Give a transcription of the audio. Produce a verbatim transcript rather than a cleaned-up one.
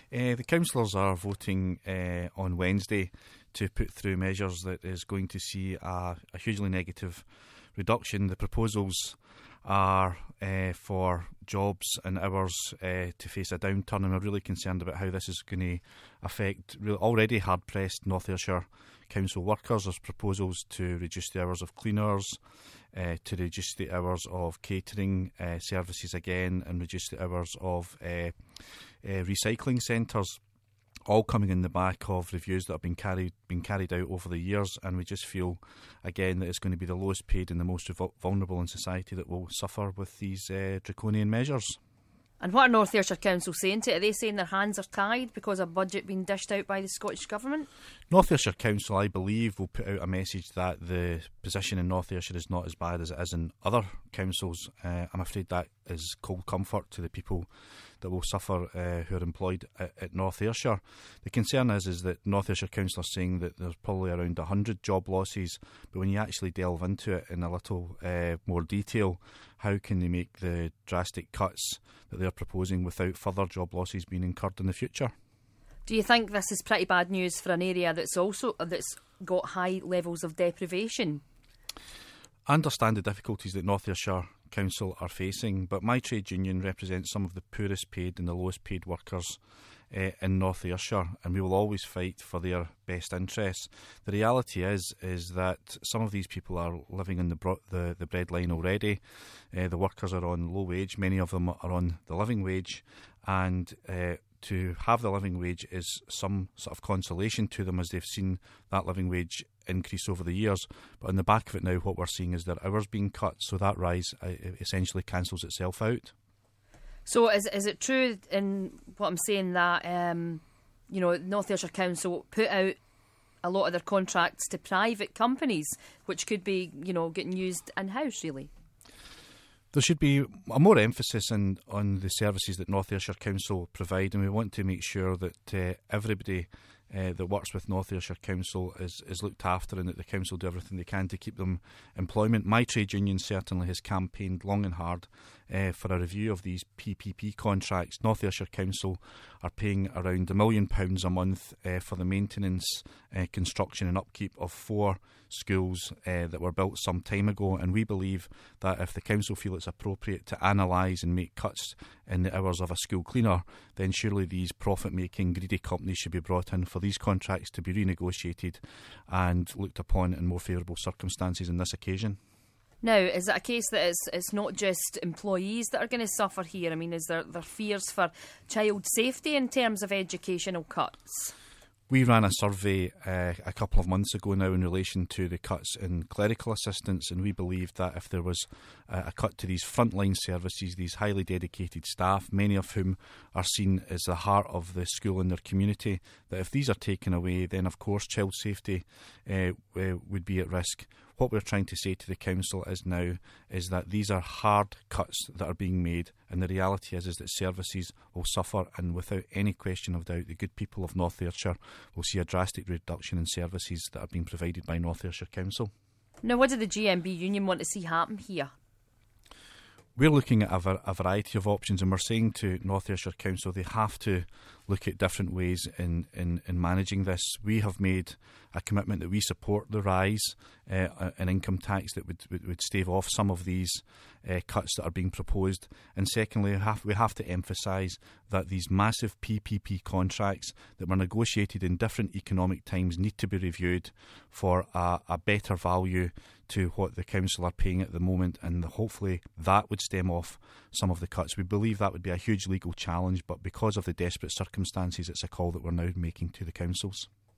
Uh, the councillors are voting uh, on Wednesday to put through measures that is going to see a, a hugely negative reduction. The proposals are uh, for jobs and hours uh, to face a downturn, and we're really concerned about how this is going to affect really already hard-pressed North Ayrshire council workers. There's proposals to reduce the hours of cleaners, uh, to reduce the hours of catering uh, services again, and reduce the hours of uh, uh, recycling centres, all coming in the back of reviews that have been carried been carried out over the years. And we just feel, again, that it's going to be the lowest paid and the most vulnerable in society that will suffer with these uh, draconian measures. And what are North Ayrshire Council saying to it? Are they saying their hands are tied because of budget being dished out by the Scottish Government? North Ayrshire Council, I believe, will put out a message that the position in North Ayrshire is not as bad as it is in other councils. Uh, I'm afraid that is cold comfort to the people that will suffer uh, who are employed at, at North Ayrshire. The concern is, is that North Ayrshire Council are saying that there's probably around one hundred job losses, but when you actually delve into it in a little uh, more detail, how can they make the drastic cuts that they're proposing without further job losses being incurred in the future? Do you think this is pretty bad news for an area that's also that's got high levels of deprivation? I understand the difficulties that North Ayrshire Council are facing, but my trade union represents some of the poorest paid and the lowest paid workers uh, in North Ayrshire, and we will always fight for their best interests. The reality is is that some of these people are living on the bro- the, the breadline already. Uh, the workers are on low wage, many of them are on the living wage, and uh, to have the living wage is some sort of consolation to them as they've seen that living wage increase over the years. But on the back of it now, what we're seeing is their hours being cut, so that rise uh, essentially cancels itself out. So is is it true in what I'm saying that um, you know, North Ayrshire Council put out a lot of their contracts to private companies, which could be, you know, getting used in-house really? There should be a more emphasis in, on the services that North Ayrshire Council provide, and we want to make sure that uh, everybody uh, that works with North Ayrshire Council is, is looked after, and that the council do everything they can to keep them employment. My trade union certainly has campaigned long and hard uh, for a review of these P P P contracts. North Ayrshire Council are paying around a million pounds a month uh, for the maintenance, uh, construction and upkeep of four schools uh, that were built some time ago, and we believe that if the council feel it's appropriate to analyse and make cuts in the hours of a school cleaner, then surely these profit-making greedy companies should be brought in for these contracts to be renegotiated and looked upon in more favourable circumstances on this occasion. Now, is it a case that it's, it's not just employees that are going to suffer here? I mean, is there, there fears for child safety in terms of educational cuts? We ran a survey uh, a couple of months ago now in relation to the cuts in clerical assistance, and we believed that if there was uh, a cut to these frontline services, these highly dedicated staff, many of whom are seen as the heart of the school in their community, that if these are taken away, then of course child safety uh, uh, would be at risk. What we're trying to say to the council is now is that these are hard cuts that are being made, and the reality is, is that services will suffer, and without any question of doubt, the good people of North Ayrshire will see a drastic reduction in services that are being provided by North Ayrshire Council. Now, what do the G M B union want to see happen here? We're looking at a, ver- a variety of options, and we're saying to North Ayrshire Council they have to look at different ways in, in, in managing this. We have made a commitment that we support the rise uh, in income tax that would, would, would stave off some of these uh, cuts that are being proposed. And secondly, we have, we have to emphasise that these massive P P P contracts that were negotiated in different economic times need to be reviewed for a, a better value to what the council are paying at the moment, and hopefully that would stem off some of the cuts. We believe that would be a huge legal challenge, but because of the desperate circumstances, it's a call that we're now making to the councils.